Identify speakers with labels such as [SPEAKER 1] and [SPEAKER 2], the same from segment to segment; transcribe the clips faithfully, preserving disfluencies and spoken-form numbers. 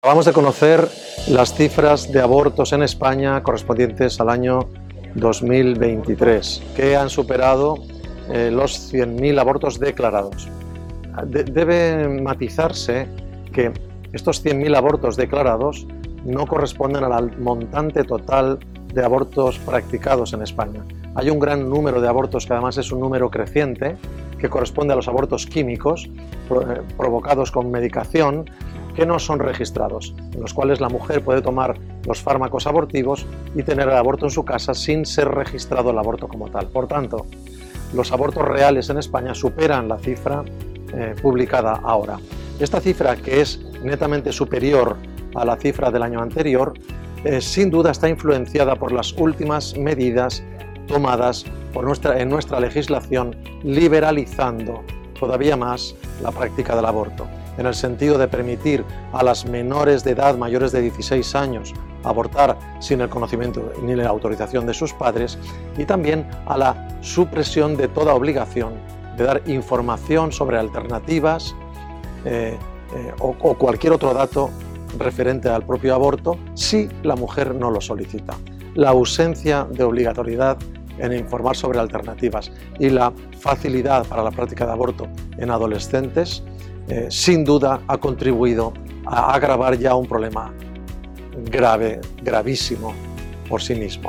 [SPEAKER 1] Acabamos de conocer las cifras de abortos en España correspondientes al año dos mil veintitrés, que han superado eh, los cien mil abortos declarados. De- debe matizarse que estos cien mil abortos declarados no corresponden al montante total de abortos practicados en España. Hay un gran número de abortos, que además es un número creciente, que corresponde a los abortos químicos eh, provocados con medicación, que no son registrados, en los cuales la mujer puede tomar los fármacos abortivos y tener el aborto en su casa sin ser registrado el aborto como tal. Por tanto, los abortos reales en España superan la cifra eh, publicada ahora. Esta cifra, que es netamente superior a la cifra del año anterior, eh, sin duda está influenciada por las últimas medidas tomadas por nuestra, en nuestra legislación, liberalizando todavía más la práctica del aborto, en el sentido de permitir a las menores de edad, mayores de dieciséis años, abortar sin el conocimiento ni la autorización de sus padres, y también a la supresión de toda obligación de dar información sobre alternativas eh, eh, o, o cualquier otro dato referente al propio aborto si la mujer no lo solicita. La ausencia de obligatoriedad en informar sobre alternativas y la facilidad para la práctica de aborto en adolescentes Eh, sin duda ha contribuido a agravar ya un problema grave, gravísimo por sí mismo.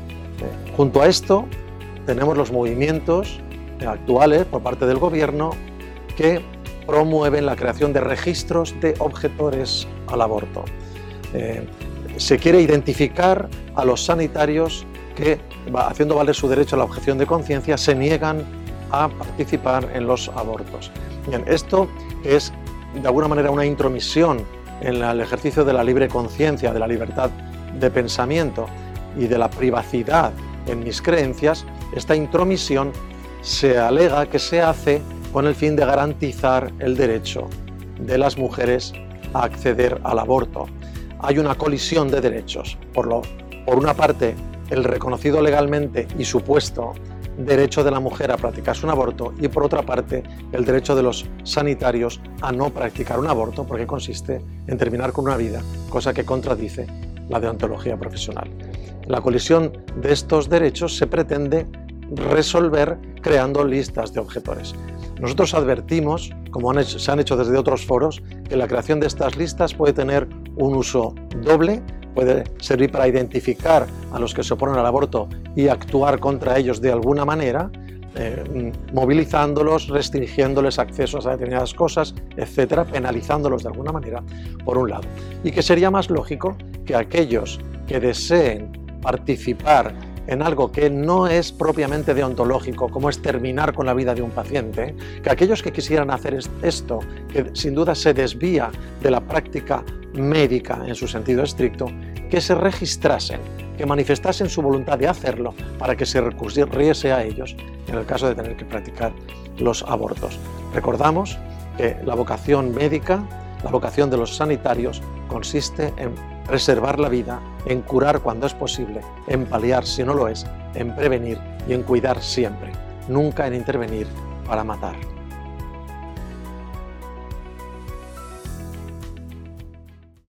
[SPEAKER 1] Eh, junto a esto tenemos los movimientos actuales por parte del gobierno que promueven la creación de registros de objetores al aborto. Eh, se quiere identificar a los sanitarios que, haciendo valer su derecho a la objeción de conciencia, se niegan a participar en los abortos. Bien, esto es de alguna manera una intromisión en el ejercicio de la libre conciencia, de la libertad de pensamiento y de la privacidad en mis creencias. Esta intromisión se alega que se hace con el fin de garantizar el derecho de las mujeres a acceder al aborto. Hay una colisión de derechos. Por, lo, por una parte, el reconocido legalmente y supuesto derecho de la mujer a practicarse un aborto, y por otra parte el derecho de los sanitarios a no practicar un aborto, porque consiste en terminar con una vida, cosa que contradice la deontología profesional. La colisión de estos derechos se pretende resolver creando listas de objetores. Nosotros advertimos, como han hecho, se han hecho desde otros foros, que la creación de estas listas puede tener un uso doble. Puede servir para identificar a los que se oponen al aborto y actuar contra ellos de alguna manera, eh, movilizándolos, restringiéndoles accesos a determinadas cosas, etcétera, penalizándolos de alguna manera, por un lado. Y que sería más lógico que aquellos que deseen participar en algo que no es propiamente deontológico, como es terminar con la vida de un paciente, que aquellos que quisieran hacer esto, que sin duda se desvía de la práctica médica en su sentido estricto, que se registrasen, que manifestasen su voluntad de hacerlo para que se recurriese a ellos en el caso de tener que practicar los abortos. Recordamos que la vocación médica, la vocación de los sanitarios, consiste en preservar la vida, en curar cuando es posible, en paliar si no lo es, en prevenir y en cuidar siempre, nunca en intervenir para matar.